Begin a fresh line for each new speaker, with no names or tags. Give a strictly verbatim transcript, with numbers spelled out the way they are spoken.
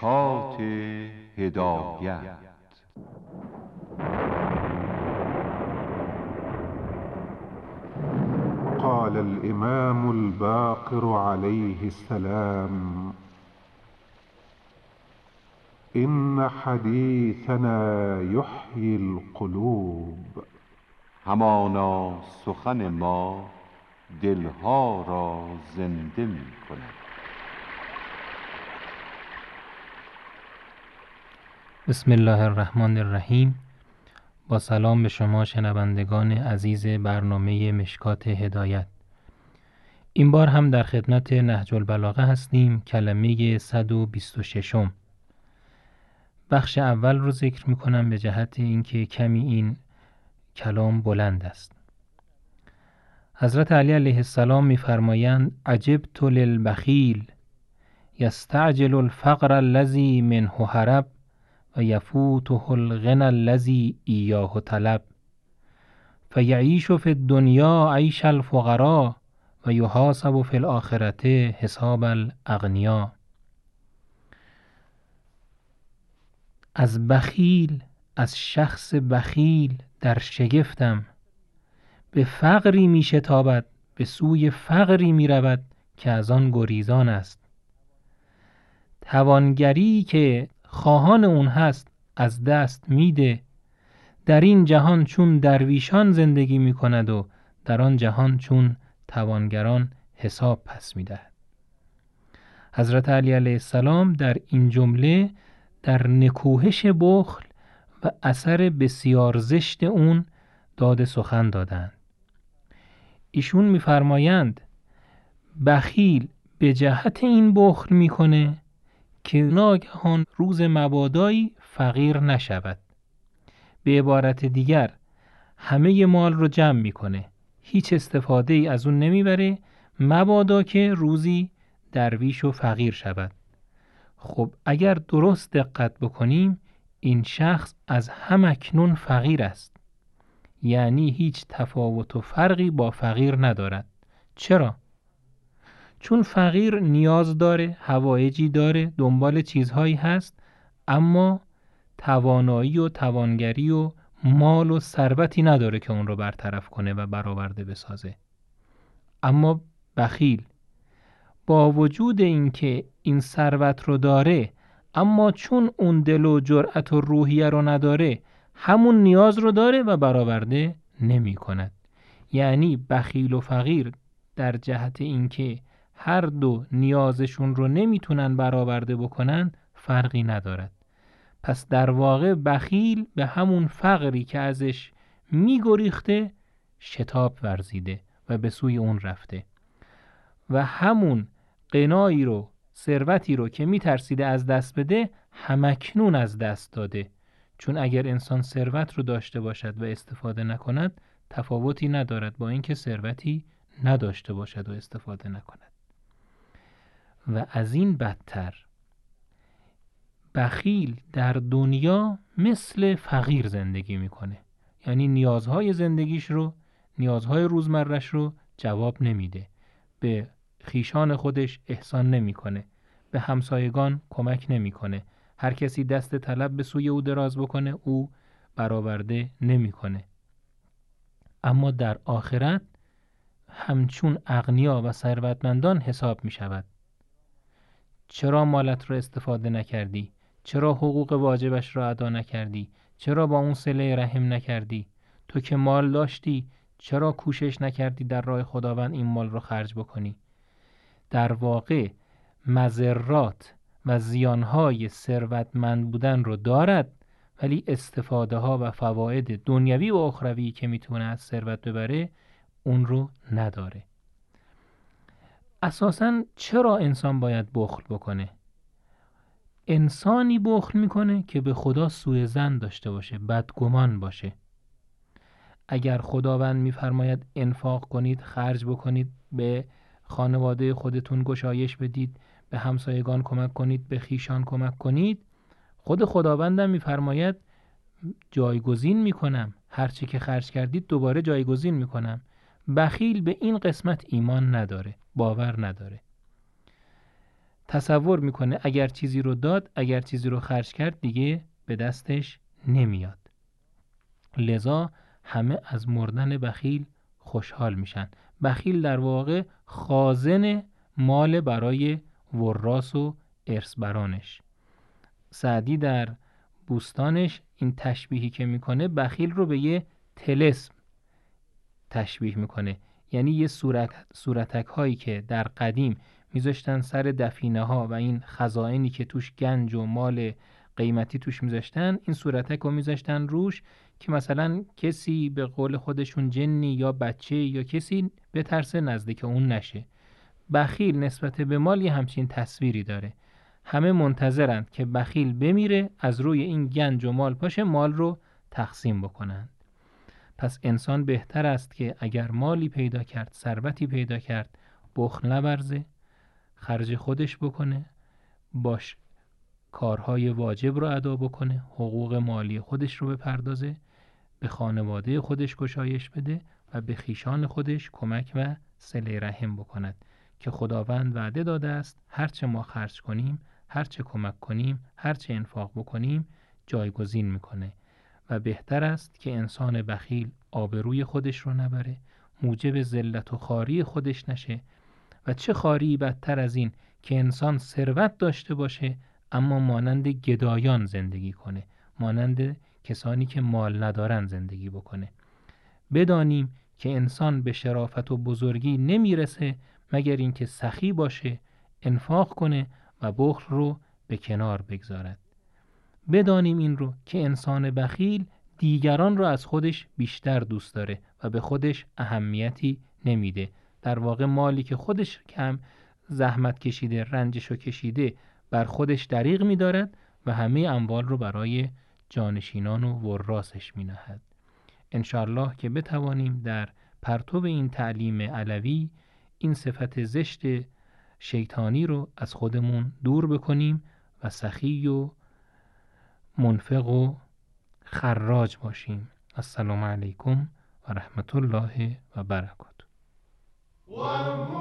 مشکات هدایت.
قال الإمام الباقر عليه السلام: إن حديثنا يحيي القلوب.
همانا سخن ما دلها را زنده می کند.
بسم الله الرحمن الرحیم. با سلام به شما شنوندگان عزیز برنامه مشکات هدایت. این بار هم در خدمت نهج البلاغه هستیم. کلمه صد و بیست و ششم. بخش اول رو ذکر می کنم به جهت اینکه کمی این کلام بلند است. حضرت علی علیه السلام می فرمایند: عجبت للبخیل یستعجل الفقر الذی منه هرب و یفوته الغنى الذی ایاه طلب فیعیش فی الدنیا عیش الفقراء و یحاسب فی الآخرة حساب الاغنیاء. از بخیل، از شخص بخیل در شگفتم. به فقری می شتابد، به سوی فقری می رود که از آن گریزان است. توانگری که خواهان اون هست از دست میده. در این جهان چون درویشان زندگی می کند و در آن جهان چون توانگران حساب پس می دهد. حضرت علی علیه السلام در این جمله در نکوهش بخل و اثر بسیار زشت اون داد سخن دادند. ایشون می‌فرمایند بخیل به جهت این بخل میکنه که ناگهان روز مبادایی فقیر نشود. به عبارت دیگر همه مال رو جمع میکنه، هیچ استفاده ای از اون نمیبره، مبادا که روزی درویش و فقیر شود. خب اگر درست دقت بکنیم این شخص از هم اکنون فقیر است، یعنی هیچ تفاوت و فرقی با فقیر ندارد. چرا؟ چون فقیر نیاز داره، حوایجی داره، دنبال چیزهایی هست، اما توانایی و توانگری و مال و ثروتی نداره که اون رو برطرف کنه و برآورده بسازه. اما بخیل با وجود اینکه این ثروت رو داره، اما چون اون دل و جرأت و روحیه رو نداره، همون نیاز رو داره و برآورده نمی کند. یعنی بخیل و فقیر در جهت اینکه هر دو نیازشون رو نمیتونن برآورده بکنن فرقی ندارد. پس در واقع بخیل به همون فقری که ازش میگریخته شتاب ورزیده و به سوی اون رفته و همون غنایی رو، ثروتی رو که میترسیده از دست بده همکنون از دست داده. چون اگر انسان ثروت رو داشته باشد و استفاده نکند تفاوتی ندارد با اینکه ثروتی نداشته باشد و استفاده نکند. و از این بدتر بخیل در دنیا مثل فقیر زندگی میکنه، یعنی نیازهای زندگیش رو، نیازهای روزمرش رو جواب نمیده، به خیشان خودش احسان نمیکنه، به همسایگان کمک نمیکنه، هر کسی دست طلب به سوی او دراز بکنه او برآورده نمیکنه. اما در آخرت همچون اغنیا و ثروتمندان حساب می شود. چرا مالت رو استفاده نکردی؟ چرا حقوق واجبش را ادا نکردی؟ چرا با اون صله رحم نکردی؟ تو که مال داشتی چرا کوشش نکردی در راه خداوند این مال رو خرج بکنی؟ در واقع مضرات و زیانهای ثروتمند بودن رو دارد، ولی استفاده ها و فواید دنیوی و اخروی که میتونه از ثروت ببره اون رو نداره. اساساً چرا انسان باید بخل بکنه؟ انسانی بخل میکنه که به خدا سوء ظن داشته باشه، بدگمان باشه. اگر خداوند میفرماید انفاق کنید، خرج بکنید، به خانواده خودتون گشایش بدید، به همسایگان کمک کنید، به خیشان کمک کنید، خود خداوندم میفرماید جایگزین میکنم، هرچی که خرج کردید دوباره جایگزین میکنم. بخیل به این قسمت ایمان نداره، باور نداره. تصور میکنه اگر چیزی رو داد، اگر چیزی رو خرج کرد دیگه به دستش نمیاد. لذا همه از مردن بخیل خوشحال میشن. بخیل در واقع خازن مال برای وراث و ارثبرانش. سعدی در بوستانش این تشبیهی که میکنه بخیل رو به یه طلسم تشبیه میکنه، یعنی یه صورت صورتک هایی که در قدیم میذاشتن سر دفینه ها و این خزائنی که توش گنج و مال قیمتی توش میذاشتن، این صورتک رو میذاشتن روش که مثلا کسی به قول خودشون جنی یا بچه یا کسی بترسه نزدیک اون نشه. بخیل نسبت به مال یه همچین تصویری داره. همه منتظرند که بخیل بمیره از روی این گنج و مال پاشه مال رو تقسیم بکنن. پس انسان بهتر است که اگر مالی پیدا کرد، ثروتی پیدا کرد، بخل نورزه، خرج خودش بکنه، باش کارهای واجب رو ادا بکنه، حقوق مالی خودش رو بپردازه، به خانواده خودش گشایش بده و به خویشان خودش کمک و صله رحم بکند که خداوند وعده داده است هرچه ما خرج کنیم، هرچه کمک کنیم، هرچه انفاق بکنیم جایگزین میکنه و بهتر است که انسان بخیل آبروی خودش رو نبره، موجب ذلت و خواری خودش نشه. و چه خواری بدتر از این که انسان ثروت داشته باشه اما مانند گدایان زندگی کنه، مانند کسانی که مال ندارن زندگی بکنه. بدانیم که انسان به شرافت و بزرگی نمیرسه مگر اینکه سخی باشه، انفاق کنه و بخل رو به کنار بگذارد. بدانیم این رو که انسان بخیل دیگران رو از خودش بیشتر دوست داره و به خودش اهمیتی نمیده. در واقع مالی که خودش کم زحمت کشیده، رنجشو کشیده، بر خودش دریغ می‌دارد و همه اموال رو برای جانشینان و وراسش می‌نهد. انشاءالله که بتوانیم در پرتو این تعلیم علوی این صفت زشت شیطانی رو از خودمون دور بکنیم و سخی و منفق و خراج باشیم. السلام علیکم و رحمت الله و برکاته.